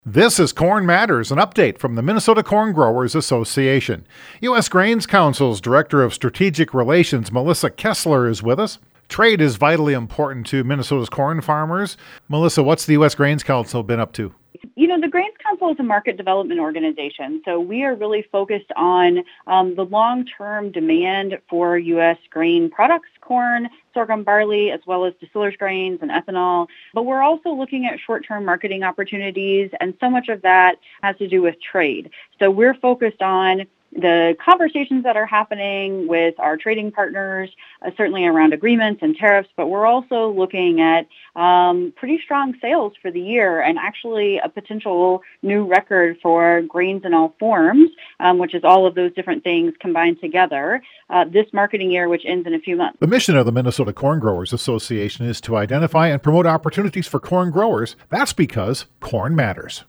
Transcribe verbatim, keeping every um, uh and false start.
This is Corn Matters, an update from the Minnesota Corn Growers Association. U S. Grains Council's Director of Strategic Relations, Melissa Kessler, is with us. Trade is vitally important to Minnesota's corn farmers. Melissa, what's the U S. Grains Council been up to? You know, the Grains Council is a market development organization, so we are really focused on um, the long-term demand for U S grain products, corn, sorghum, barley, as well as distillers grains and ethanol. But we're also looking at short-term marketing opportunities, and so much of that has to do with trade. So we're focused on the conversations that are happening with our trading partners, uh, certainly around agreements and tariffs, but we're also looking at um, pretty strong sales for the year and actually a potential new record for grains in all forms, um, which is all of those different things combined together uh, this marketing year, which ends in a few months. The mission of the Minnesota Corn Growers Association is to identify and promote opportunities for corn growers. That's because corn matters.